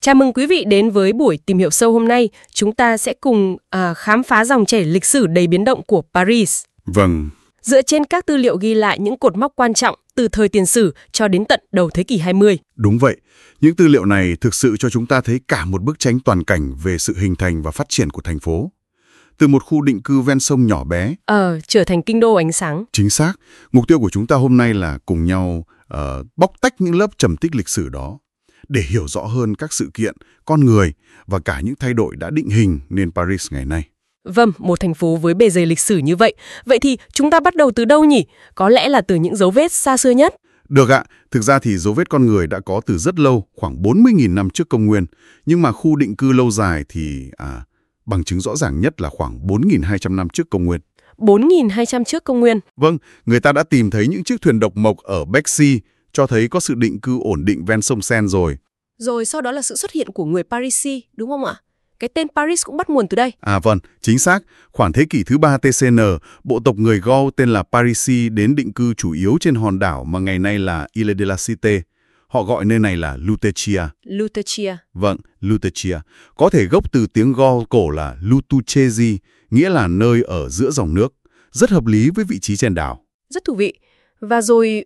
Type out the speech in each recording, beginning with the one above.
Chào mừng quý vị đến với buổi tìm hiểu sâu hôm nay. Chúng ta sẽ cùng khám phá dòng chảy lịch sử đầy biến động của Paris. Vâng. Dựa trên các tư liệu ghi lại những cột mốc quan trọng từ thời tiền sử cho đến tận đầu thế kỷ 20. Đúng vậy. Những tư liệu này thực sự cho chúng ta thấy cả một bức tranh toàn cảnh về sự hình thành và phát triển của thành phố. Từ một khu định cư ven sông nhỏ bé trở thành kinh đô ánh sáng. Chính xác. Mục tiêu của chúng ta hôm nay là cùng nhau bóc tách những lớp trầm tích lịch sử đó để hiểu rõ hơn các sự kiện, con người và cả những thay đổi đã định hình nên Paris ngày nay. Vâng, một thành phố với bề dày lịch sử như vậy. Vậy thì chúng ta bắt đầu từ đâu nhỉ? Có lẽ là từ những dấu vết xa xưa nhất. Được ạ. Thực ra thì dấu vết con người đã có từ rất lâu, khoảng 40.000 năm trước công nguyên. Nhưng mà khu định cư lâu dài thì bằng chứng rõ ràng nhất là khoảng 4.200 năm trước công nguyên. 4.200 trước công nguyên. Vâng, người ta đã tìm thấy những chiếc thuyền độc mộc ở Bexy, cho thấy có sự định cư ổn định ven sông Seine rồi. Rồi sau đó là sự xuất hiện của người Parisi, đúng không ạ? Cái tên Paris cũng bắt nguồn từ đây. Vâng, chính xác. Khoảng thế kỷ thứ 3 TCN, bộ tộc người Gaul tên là Parisi đến định cư chủ yếu trên hòn đảo mà ngày nay là Ile de la Cité. Họ gọi nơi này là Lutetia. Lutetia. Vâng, Lutetia. Có thể gốc từ tiếng Gaul cổ là Lutuchesi, nghĩa là nơi ở giữa dòng nước. Rất hợp lý với vị trí trên đảo. Rất thú vị. Và rồi,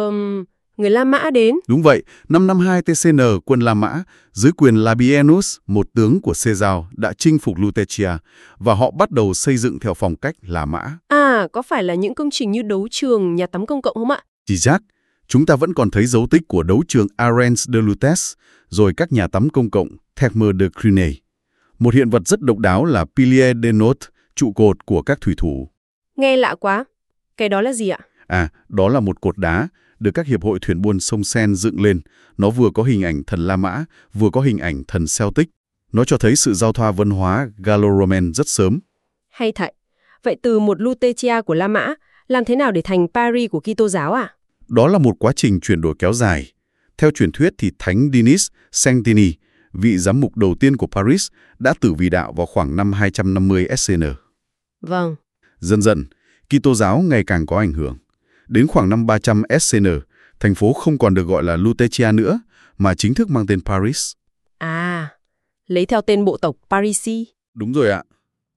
người La Mã đến. Đúng vậy, năm 52 TCN, quân La Mã, dưới quyền Labienus, một tướng của Caesar, đã chinh phục Lutetia, và họ bắt đầu xây dựng theo phong cách La Mã. Có phải là những công trình như đấu trường, nhà tắm công cộng không ạ? Chỉ chắc, chúng ta vẫn còn thấy dấu tích của đấu trường Arènes de Lutes, rồi các nhà tắm công cộng Thermes de Cluny. Một hiện vật rất độc đáo là Pilier de Note, trụ cột của các thủy thủ. Nghe lạ quá. Cái đó là gì ạ? Đó là một cột đá được các hiệp hội thuyền buôn sông Seine dựng lên. Nó vừa có hình ảnh thần La Mã, vừa có hình ảnh thần Celtic. Nó cho thấy sự giao thoa văn hóa Gallo-Roman rất sớm. Hay thật. Vậy từ một Lutetia của La Mã, làm thế nào để thành Paris của Kitô giáo à? Đó là một quá trình chuyển đổi kéo dài. Theo truyền thuyết thì Thánh Denis Saint-Denis, vị giám mục đầu tiên của Paris, đã tử vì đạo vào khoảng năm 250 SCN. Vâng. Dần dần, Kitô giáo ngày càng có ảnh hưởng. Đến khoảng năm 300 SCN, thành phố không còn được gọi là Lutetia nữa, mà chính thức mang tên Paris. Lấy theo tên bộ tộc Parisi. Đúng rồi ạ.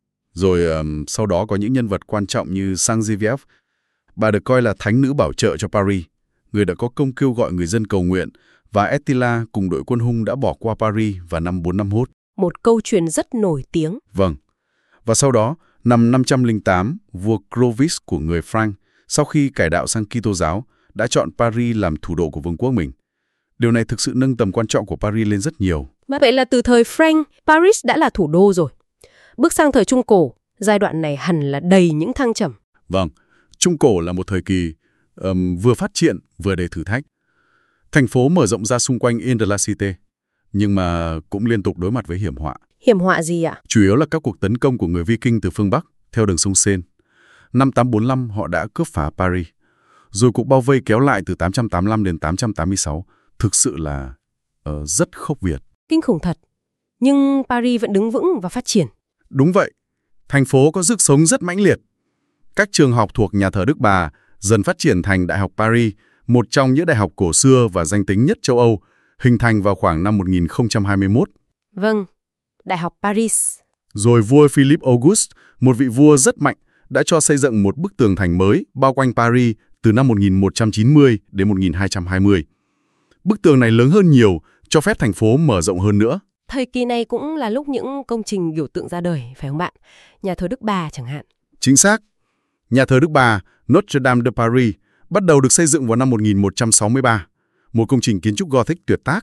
Rồi sau đó có những nhân vật quan trọng như Saint-Geneviève. Bà được coi là thánh nữ bảo trợ cho Paris, người đã có công kêu gọi người dân cầu nguyện, và Attila cùng đội quân Hung đã bỏ qua Paris vào năm 451. Một câu chuyện rất nổi tiếng. Vâng. Và sau đó, năm 508, vua Clovis của người Franc, sau khi cải đạo sang Kitô giáo, đã chọn Paris làm thủ đô của vương quốc mình. Điều này thực sự nâng tầm quan trọng của Paris lên rất nhiều. Vậy là từ thời Franc, Paris đã là thủ đô rồi. Bước sang thời Trung Cổ, giai đoạn này hẳn là đầy những thăng trầm. Vâng, Trung Cổ là một thời kỳ vừa phát triển vừa đầy thử thách. Thành phố mở rộng ra xung quanh Ile de la Cité, nhưng mà cũng liên tục đối mặt với hiểm họa. Hiểm họa gì ạ? Chủ yếu là các cuộc tấn công của người Viking từ phương Bắc, theo đường sông Seine. Năm 845, họ đã cướp phá Paris. Rồi cuộc bao vây kéo lại từ 885 đến 886. Thực sự là rất khốc liệt. Kinh khủng thật. Nhưng Paris vẫn đứng vững và phát triển. Đúng vậy. Thành phố có sức sống rất mãnh liệt. Các trường học thuộc nhà thờ Đức Bà dần phát triển thành Đại học Paris, một trong những đại học cổ xưa và danh tính nhất châu Âu, hình thành vào khoảng năm 1021. Vâng, Đại học Paris. Rồi vua Philip Auguste, một vị vua rất mạnh, đã cho xây dựng một bức tường thành mới bao quanh Paris từ năm 1190 đến 1220. Bức tường này lớn hơn nhiều, cho phép thành phố mở rộng hơn nữa. Thời kỳ này cũng là lúc những công trình biểu tượng ra đời, phải không bạn? Nhà thờ Đức Bà chẳng hạn. Chính xác. Nhà thờ Đức Bà, Notre Dame de Paris, bắt đầu được xây dựng vào năm 1163, một công trình kiến trúc Gothic tuyệt tác.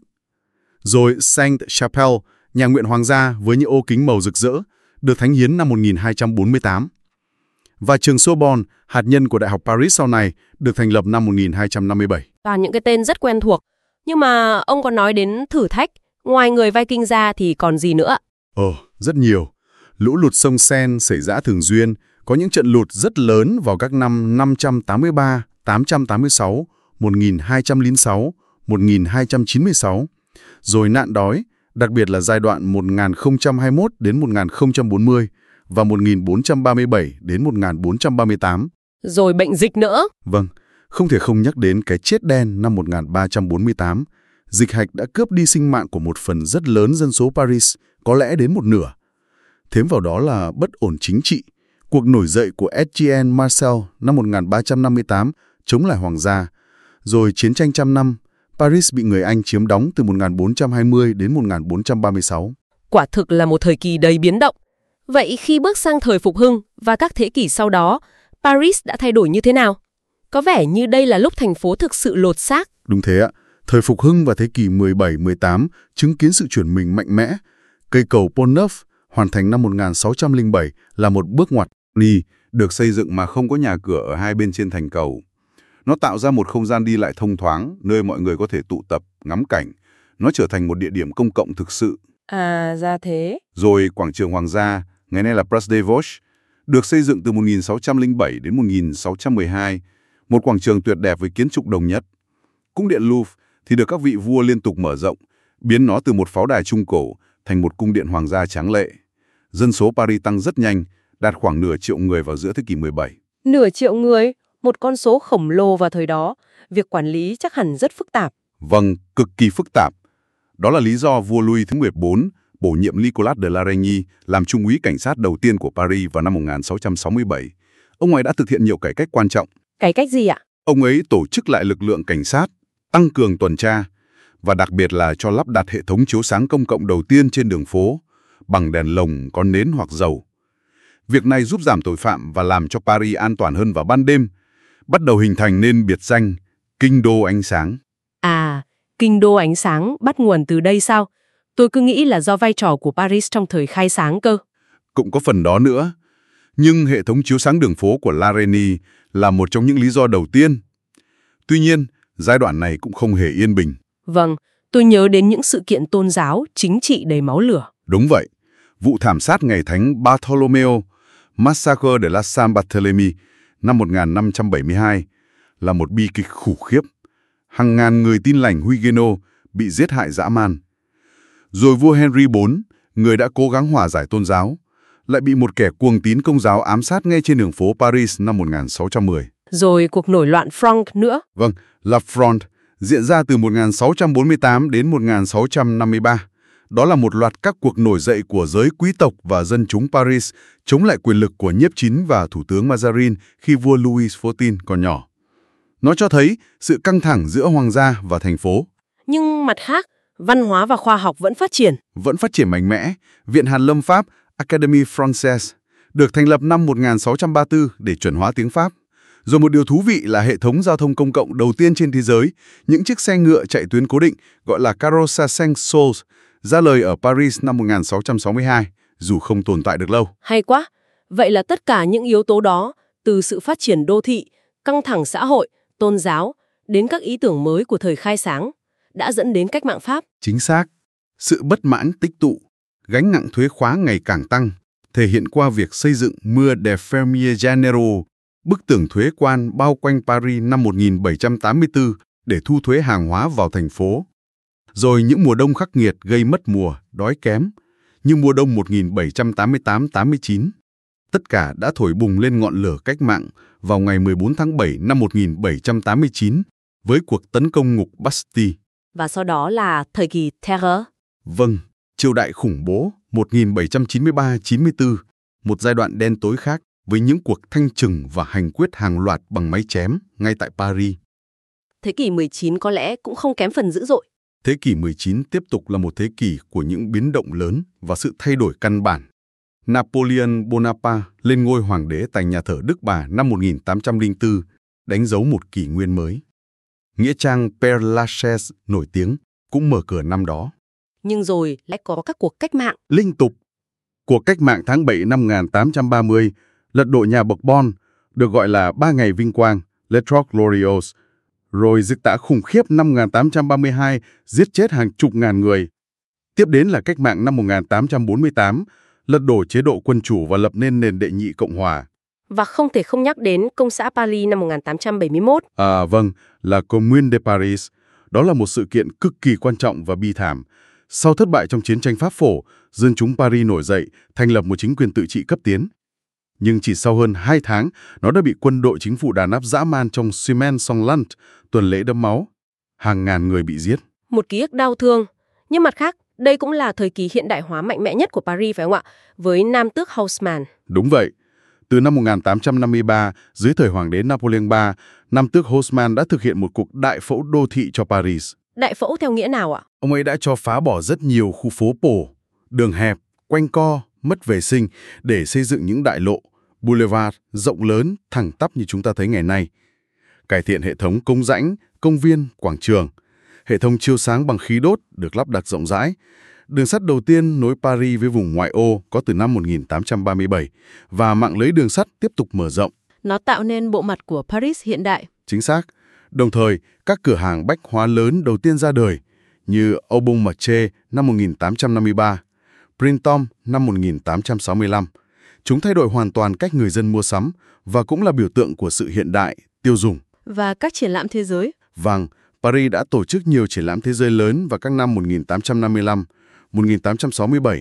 Rồi Sainte-Chapelle, nhà nguyện hoàng gia với những ô kính màu rực rỡ, được thánh hiến năm 1248. Và trường Sorbonne, hạt nhân của Đại học Paris sau này, được thành lập năm 1257. Toàn những cái tên rất quen thuộc. Nhưng mà ông còn nói đến thử thách, ngoài người Viking ra thì còn gì nữa? Rất nhiều. Lũ lụt sông Seine xảy ra thường xuyên, có những trận lụt rất lớn vào các năm 583, 886, 1206, 1296. Rồi nạn đói, đặc biệt là giai đoạn 1021 đến 1040 và 1437 đến 1438. Rồi bệnh dịch nữa. Vâng, không thể không nhắc đến cái chết đen năm 1348, Dịch hạch đã cướp đi sinh mạng của một phần rất lớn dân số Paris, có lẽ đến một nửa. Thêm vào đó là bất ổn chính trị. Cuộc nổi dậy của Etienne Marcel năm 1358 chống lại hoàng gia. Rồi chiến tranh trăm năm, Paris bị người Anh chiếm đóng từ 1420 đến 1436. Quả thực là một thời kỳ đầy biến động. Vậy khi bước sang thời phục hưng và các thế kỷ sau đó, Paris đã thay đổi như thế nào? Có vẻ như đây là lúc thành phố thực sự lột xác. Đúng thế ạ. Thời phục hưng và thế kỷ 17-18 chứng kiến sự chuyển mình mạnh mẽ. Cây cầu Pont Neuf hoàn thành năm 1607 là một bước ngoặt. Được xây dựng mà không có nhà cửa ở hai bên trên thành cầu. Nó tạo ra một không gian đi lại thông thoáng, nơi mọi người có thể tụ tập, ngắm cảnh. Nó trở thành một địa điểm công cộng thực sự. À, ra thế. Rồi quảng trường Hoàng gia, ngày nay là Place des Vosges, được xây dựng từ 1607 đến 1612, một quảng trường tuyệt đẹp với kiến trúc đồng nhất. Cung điện Louvre thì được các vị vua liên tục mở rộng, biến nó từ một pháo đài trung cổ thành một cung điện hoàng gia tráng lệ. Dân số Paris tăng rất nhanh, đạt khoảng nửa triệu người vào giữa thế kỷ 17. Nửa triệu người, một con số khổng lồ vào thời đó. Việc quản lý chắc hẳn rất phức tạp. Vâng, cực kỳ phức tạp. Đó là lý do vua Louis thứ 14 bổ nhiệm Nicolas de la Reynie làm trung úy cảnh sát đầu tiên của Paris vào năm 1667. Ông ấy đã thực hiện nhiều cải cách quan trọng. Cải cách gì ạ? Ông ấy tổ chức lại lực lượng cảnh sát, tăng cường tuần tra, và đặc biệt là cho lắp đặt hệ thống chiếu sáng công cộng đầu tiên trên đường phố, bằng đèn lồng có nến hoặc dầu. Việc này giúp giảm tội phạm và làm cho Paris an toàn hơn vào ban đêm, bắt đầu hình thành nên biệt danh Kinh đô ánh sáng. À, Kinh đô ánh sáng bắt nguồn từ đây sao? Tôi cứ nghĩ là do vai trò của Paris trong thời khai sáng cơ. Cũng có phần đó nữa. Nhưng hệ thống chiếu sáng đường phố của La Reynie là một trong những lý do đầu tiên. Tuy nhiên, giai đoạn này cũng không hề yên bình. Vâng, tôi nhớ đến những sự kiện tôn giáo, chính trị đầy máu lửa. Đúng vậy. Vụ thảm sát ngày Thánh Bartolomeo, Massacre de la Saint-Barthélemy năm 1572 là một bi kịch khủng khiếp. Hàng ngàn người tin lành Huguenot bị giết hại dã man. Rồi vua Henry IV, người đã cố gắng hòa giải tôn giáo, lại bị một kẻ cuồng tín Công giáo ám sát ngay trên đường phố Paris năm 1610. Rồi cuộc nổi loạn Franc nữa. Vâng, La Fronde diễn ra từ 1648 đến 1653. Đó là một loạt các cuộc nổi dậy của giới quý tộc và dân chúng Paris chống lại quyền lực của nhiếp chính và thủ tướng Mazarin khi vua Louis XIV còn nhỏ. Nó cho thấy sự căng thẳng giữa hoàng gia và thành phố. Nhưng mặt khác, văn hóa và khoa học vẫn phát triển. Vẫn phát triển mạnh mẽ. Viện Hàn lâm Pháp Académie Française được thành lập năm 1634 để chuẩn hóa tiếng Pháp. Rồi một điều thú vị là hệ thống giao thông công cộng đầu tiên trên thế giới, những chiếc xe ngựa chạy tuyến cố định gọi là Carrosse Saint-Saulx, ra đời ở Paris năm 1662, dù không tồn tại được lâu. Hay quá! Vậy là tất cả những yếu tố đó, từ sự phát triển đô thị, căng thẳng xã hội, tôn giáo, đến các ý tưởng mới của thời khai sáng, đã dẫn đến cách mạng Pháp. Chính xác. Sự bất mãn tích tụ, gánh nặng thuế khóa ngày càng tăng, thể hiện qua việc xây dựng Mur des Fermiers Généraux, bức tường thuế quan bao quanh Paris năm 1784 để thu thuế hàng hóa vào thành phố. Rồi những mùa đông khắc nghiệt gây mất mùa, đói kém, như mùa đông 1788-89. Tất cả đã thổi bùng lên ngọn lửa cách mạng vào ngày 14 tháng 7 năm 1789 với cuộc tấn công ngục Bastille. Và sau đó là thời kỳ Terror. Vâng, triều đại khủng bố 1793-94, một giai đoạn đen tối khác với những cuộc thanh trừng và hành quyết hàng loạt bằng máy chém ngay tại Paris. Thế kỷ 19 có lẽ cũng không kém phần dữ dội. Thế kỷ 19 tiếp tục là một thế kỷ của những biến động lớn và sự thay đổi căn bản. Napoleon Bonaparte lên ngôi hoàng đế tại nhà thờ Đức Bà năm 1804, đánh dấu một kỷ nguyên mới. Nghĩa trang Père Lachaise nổi tiếng cũng mở cửa năm đó. Nhưng rồi lại có các cuộc cách mạng. Liên tục. Cuộc cách mạng tháng 7 năm 1830, lật đổ nhà Bourbon, được gọi là 3 ngày vinh quang, Les Trois Glorieuses. Rồi dịch tả khủng khiếp năm 1832, giết chết hàng chục ngàn người. Tiếp đến là cách mạng năm 1848, lật đổ chế độ quân chủ và lập nên nền đệ nhị Cộng hòa. Và không thể không nhắc đến Công xã Paris năm 1871. Vâng, là Commune de Paris. Đó là một sự kiện cực kỳ quan trọng và bi thảm. Sau thất bại trong chiến tranh Pháp phổ, dân chúng Paris nổi dậy, thành lập một chính quyền tự trị cấp tiến. Nhưng chỉ sau hơn 2 tháng, nó đã bị quân đội chính phủ đàn áp dã man trong Semaine Sanglante, tuần lễ đẫm máu. Hàng ngàn người bị giết. Một ký ức đau thương. Nhưng mặt khác, đây cũng là thời kỳ hiện đại hóa mạnh mẽ nhất của Paris phải không ạ? Với nam tước Haussmann. Đúng vậy. Từ năm 1853, dưới thời hoàng đế Napoleon III, nam tước Haussmann đã thực hiện một cuộc đại phẫu đô thị cho Paris. Đại phẫu theo nghĩa nào ạ? Ông ấy đã cho phá bỏ rất nhiều khu phố cổ, đường hẹp, quanh co, mất vệ sinh để xây dựng những đại lộ, boulevard rộng lớn, thẳng tắp như chúng ta thấy ngày nay. Cải thiện hệ thống công rãnh, công viên, quảng trường. Hệ thống chiếu sáng bằng khí đốt được lắp đặt rộng rãi. Đường sắt đầu tiên nối Paris với vùng ngoại ô có từ năm 1837 và mạng lưới đường sắt tiếp tục mở rộng. Nó tạo nên bộ mặt của Paris hiện đại. Chính xác. Đồng thời, các cửa hàng bách hóa lớn đầu tiên ra đời như Au Bon Marché năm 1853, Printemps năm 1865. Chúng thay đổi hoàn toàn cách người dân mua sắm và cũng là biểu tượng của sự hiện đại, tiêu dùng. Và các triển lãm thế giới. Vâng, Paris đã tổ chức nhiều triển lãm thế giới lớn vào các năm 1855, 1867,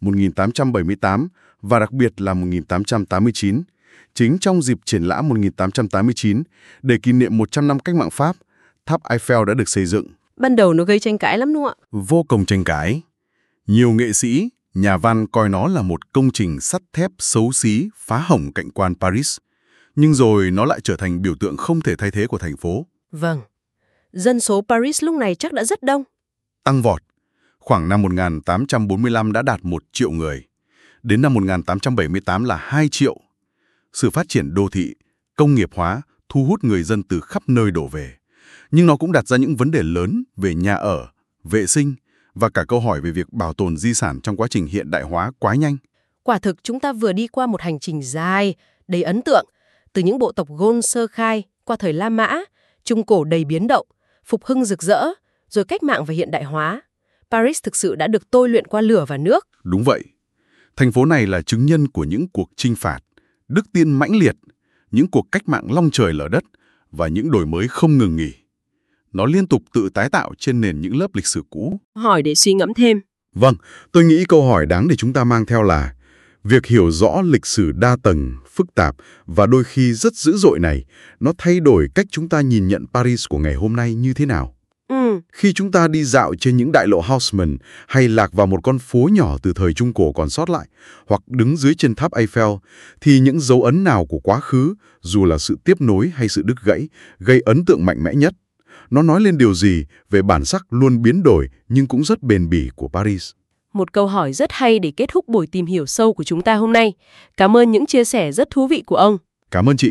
1878 và đặc biệt là 1889. Chính trong dịp triển lãm 1889, để kỷ niệm 100 năm cách mạng Pháp, tháp Eiffel đã được xây dựng. Ban đầu nó gây tranh cãi lắm đúng không ạ? Vô cùng tranh cãi. Nhiều nghệ sĩ, nhà văn coi nó là một công trình sắt thép xấu xí, phá hỏng cảnh quan Paris. Nhưng rồi nó lại trở thành biểu tượng không thể thay thế của thành phố. Vâng. Dân số Paris lúc này chắc đã rất đông. Tăng vọt. Khoảng năm 1845 đã đạt 1 triệu người. Đến năm 1878 là 2 triệu. Sự phát triển đô thị, công nghiệp hóa thu hút người dân từ khắp nơi đổ về. Nhưng nó cũng đặt ra những vấn đề lớn về nhà ở, vệ sinh và cả câu hỏi về việc bảo tồn di sản trong quá trình hiện đại hóa quá nhanh. Quả thực chúng ta vừa đi qua một hành trình dài, đầy ấn tượng, từ những bộ tộc Gaulle sơ khai qua thời La Mã, Trung Cổ đầy biến động, phục hưng rực rỡ, rồi cách mạng và hiện đại hóa. Paris thực sự đã được tôi luyện qua lửa và nước. Đúng vậy. Thành phố này là chứng nhân của những cuộc chinh phạt, đức tiên mãnh liệt, những cuộc cách mạng long trời lở đất và những đổi mới không ngừng nghỉ. Nó liên tục tự tái tạo trên nền những lớp lịch sử cũ. Hỏi để suy ngẫm thêm. Vâng, tôi nghĩ câu hỏi đáng để chúng ta mang theo là việc hiểu rõ lịch sử đa tầng, phức tạp và đôi khi rất dữ dội này, nó thay đổi cách chúng ta nhìn nhận Paris của ngày hôm nay như thế nào? Khi chúng ta đi dạo trên những đại lộ Haussmann hay lạc vào một con phố nhỏ từ thời Trung Cổ còn sót lại, hoặc đứng dưới chân tháp Eiffel, thì những dấu ấn nào của quá khứ, dù là sự tiếp nối hay sự đứt gãy, gây ấn tượng mạnh mẽ nhất? Nó nói lên điều gì về bản sắc luôn biến đổi nhưng cũng rất bền bỉ của Paris? Một câu hỏi rất hay để kết thúc buổi tìm hiểu sâu của chúng ta hôm nay. Cảm ơn những chia sẻ rất thú vị của ông. Cảm ơn chị.